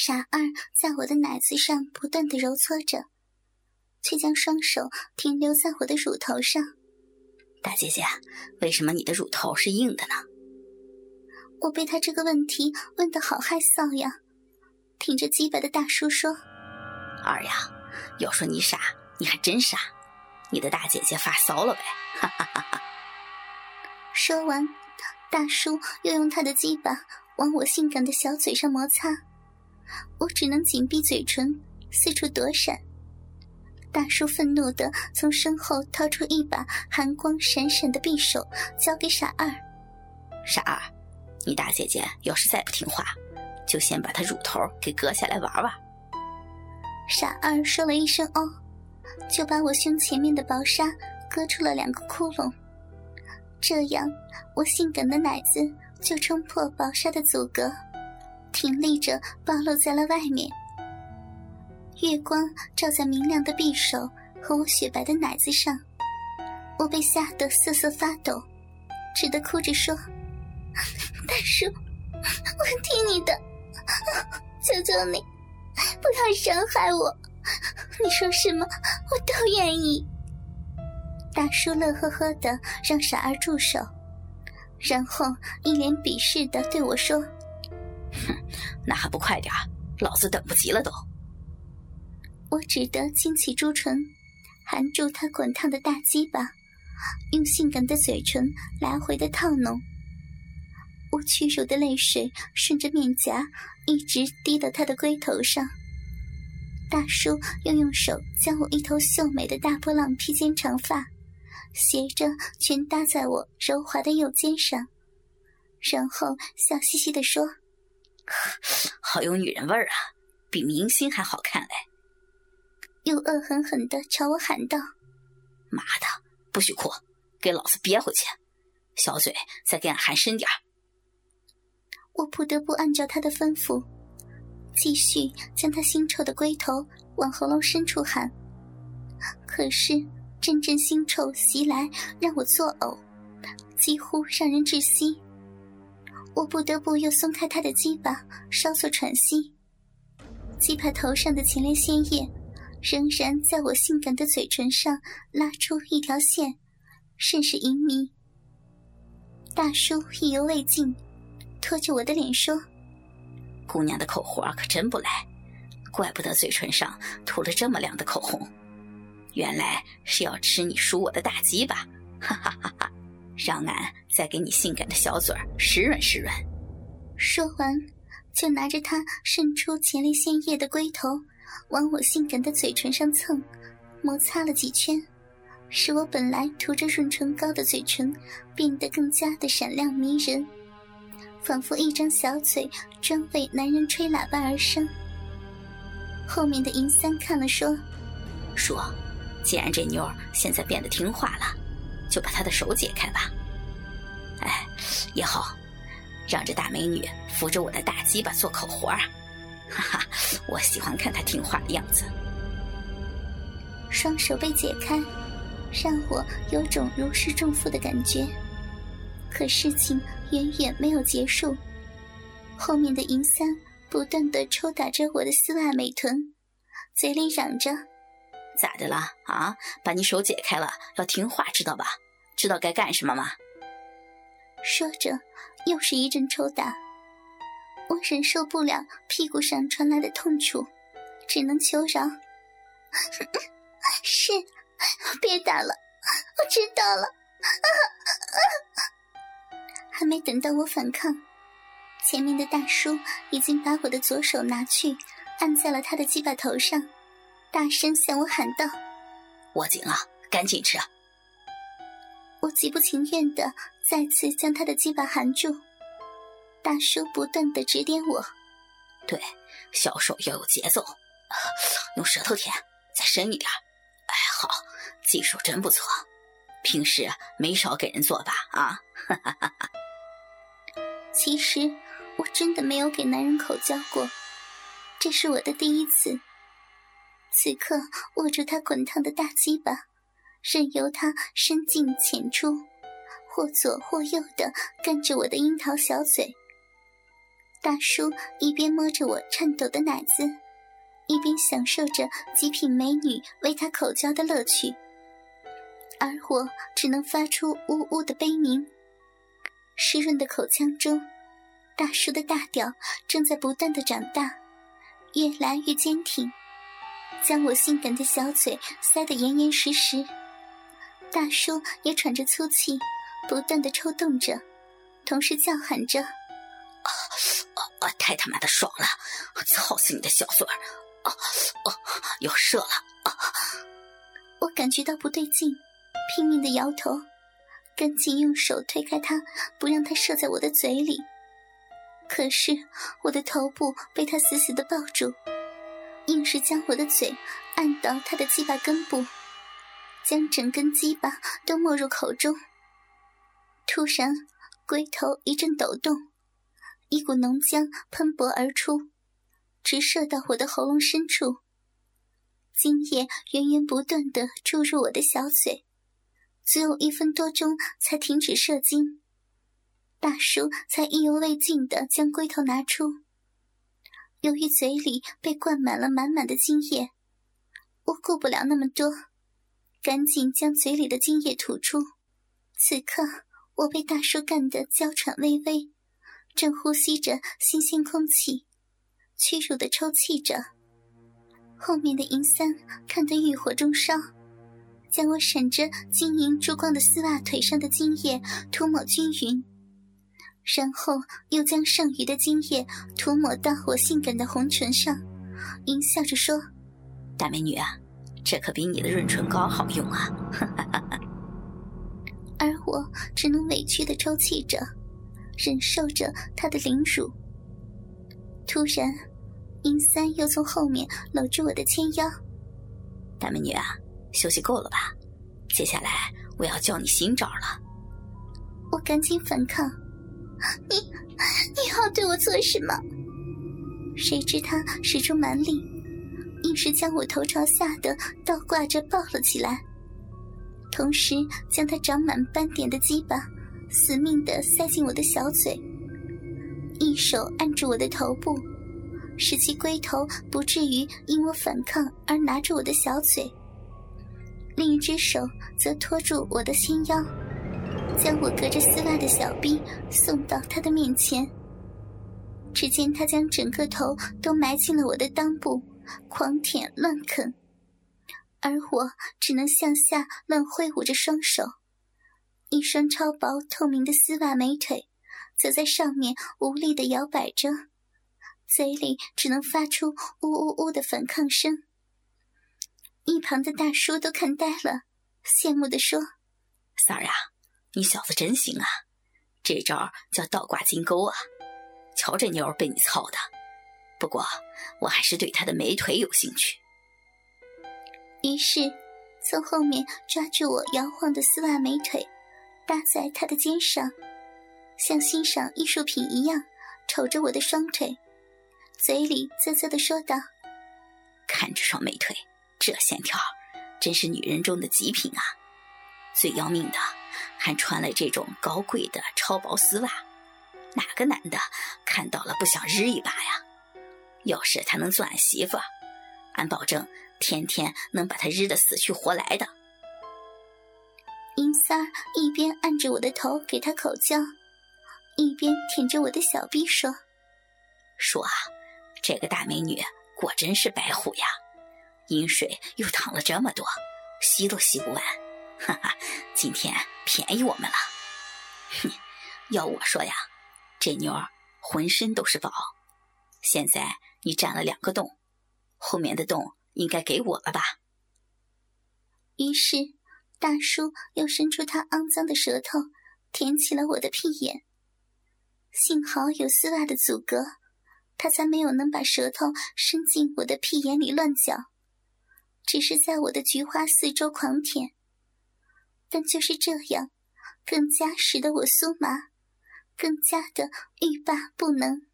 傻二在我的奶子上不断地揉搓着，却将双手停留在我的乳头上。 大姐姐，为什么你的乳头是硬的呢？ 我被他这个问题问得好害臊呀。挺着鸡巴的大叔说： 二呀，要说你傻，你还真傻，你的大姐姐发骚了呗，哈哈哈哈。 说完，大叔又用他的鸡巴往我性感的小嘴上摩擦，我只能紧闭嘴唇，四处躲闪。大叔愤怒地从身后掏出一把寒光闪闪的匕首，交给傻二。 傻二，你大姐姐要是再不听话，就先把她乳头给割下来玩玩。 傻二说了一声哦，就把我胸前面的薄纱割出了2个窟窿，这样我性感的奶子就冲破薄纱的阻隔，挺立着暴露在了外面。月光照在明亮的匕首和我雪白的奶子上，我被吓得瑟瑟发抖，只得哭着说：大叔，我听你的，求求你不要伤害我，你说什么我都愿意。大叔乐呵呵地让傻儿住手，然后一脸鄙视地对我说： 哼，那还不快点，老子等不及了都。 我只得轻启朱唇，含住他滚烫的大鸡巴，用性感的嘴唇来回的套弄。我屈辱的泪水顺着面颊一直滴到他的龟头上。大叔又用手将我一头秀美的大波浪披肩长发斜着全搭在我柔滑的右肩上，然后笑嘻嘻地说： 好有女人味儿啊，比明星还好看嘞。 又恶狠狠地朝我喊道： 妈的，不许哭，给老子憋回去，小嘴再给俺含深点。 我不得不按照他的吩咐，继续将他腥臭的龟头往喉咙深处含。可是阵阵腥臭袭来，让我作呕，几乎让人窒息。我不得不又松开他的鸡巴，稍作喘息。鸡巴头上的前列腺液仍然在我性感的嘴唇上拉出一条线，甚是淫迷。大叔意犹未尽，拖着我的脸说： 姑娘的口活可真不赖，怪不得嘴唇上涂了这么亮的口红，原来是要吃你输我的大鸡巴，哈哈哈哈！让俺再给你性感的小嘴湿润湿润。 说完，就拿着他渗出前列腺液的龟头往我性感的嘴唇上蹭，摩擦了几圈，使我本来涂着润唇膏的嘴唇变得更加的闪亮迷人，仿佛一张小嘴专为男人吹喇叭而生。后面的银三看了说： 说，既然这妞现在变得听话了，就把她的手解开吧。哎，也好，让这大美女扶着我的大鸡巴做口活啊，哈哈，我喜欢看她听话的样子。 双手被解开，让我有种如释重负的感觉。可事情远远没有结束，后面的银三不断地抽打着我的丝袜美臀，嘴里嚷着： 咋的了啊？把你手解开了，要听话知道吧？知道该干什么吗？ 说着又是一阵抽打。我忍受不了屁股上传来的痛楚，只能求饶：是，别打了，我知道了。还没等到我反抗，前面的大叔已经把我的左手拿去按在了他的鸡巴头上，大声向我喊道： 握紧了，赶紧吃。 我极不情愿地再次将他的鸡巴含住。大叔不断地指点我： 对，小手要有节奏，用舌头舔，再深一点。哎，好，技术真不错，平时没少给人做吧？啊，哈哈哈哈。 其实我真的没有给男人口交过，这是我的第一次。此刻握住他滚烫的大鸡巴，任由他深进浅出，或左或右地干着我的樱桃小嘴。 大叔一边摸着我颤抖的奶子，一边享受着极品美女为他口交的乐趣，而我只能发出呜呜的悲鸣。湿润的口腔中，大叔的大屌正在不断地长大，越来越坚挺，将我性感的小嘴塞得严严实实。大叔也喘着粗气，不断地抽动着，同时叫喊着： 太他妈的爽了，操死你的小嘴儿！要射了！ 我感觉到不对劲，拼命地摇头，赶紧用手推开他，不让他射在我的嘴里。可是我的头部被他死死地抱住，硬是将我的嘴按到他的鸡巴根部，将整根鸡巴都没入口中。突然龟头一阵抖动，一股浓浆喷薄而出，直射到我的喉咙深处。精液源源不断地注入我的小嘴，足有1分多钟才停止射精。大叔才意犹未尽地将龟头拿出。由于嘴里被灌满了满满的精液，我顾不了那么多，赶紧将嘴里的精液吐出。此刻我被大叔干得娇喘微微，正呼吸着新鲜空气，屈辱地抽泣着。后面的银三看得欲火中烧，将我闪着晶莹珠光的丝袜腿上的精液涂抹均匀，然后又将剩余的精液涂抹到我性感的红唇上，淫笑着说： 大美女啊，这可比你的润唇膏好用啊！ 而我只能委屈地抽泣着，忍受着他的凌辱。突然银三又从后面搂住我的纤腰。 大美女啊，休息够了吧？接下来我要教你新招了。 我赶紧反抗：你要对我做什么？谁知他使出蛮力，硬是将我头朝下的倒挂着抱了起来，同时将他长满斑点的鸡巴死命地塞进我的小嘴，一手按住我的头部，使其龟头不至于因我反抗而拿住我的小嘴，另一只手则托住我的纤腰，将我隔着丝袜的小臂送到他的面前。只见他将整个头都埋进了我的裆部，狂舔乱啃，而我只能向下乱挥舞着双手，一双超薄透明的丝袜美腿则在上面无力地摇摆着，嘴里只能发出呜呜呜的反抗声。一旁的大叔都看呆了，羡慕地说： 三儿啊，你小子真行啊，这招叫倒挂金钩啊，瞧这妞被你操的。不过我还是对她的美腿有兴趣。 于是从后面抓住我摇晃的丝袜美腿，搭在他的肩上，像欣赏艺术品一样瞅着我的双腿，嘴里啧啧地说道： 看这双美腿，这线条真是女人中的极品啊，最要命的还穿了这种高贵的超薄丝袜，哪个男的看到了不想日一把呀？要是他能做俺媳妇，俺保证天天能把他日得死去活来的。 银三儿一边按着我的头给他口交，一边舔着我的小臂说： 说啊，这个大美女果真是白虎呀，饮水又淌了这么多，吸都吸不完，哈哈，今天便宜我们了。哼，要我说呀，这妞儿浑身都是宝。现在你占了2个洞，后面的洞应该给我了吧？ 于是大叔又伸出他肮脏的舌头舔起了我的屁眼。幸好有丝袜的阻隔，他才没有能把舌头伸进我的屁眼里乱搅，只是在我的菊花四周狂舔。但就是这样，更加使得我酥麻，更加的欲罢不能。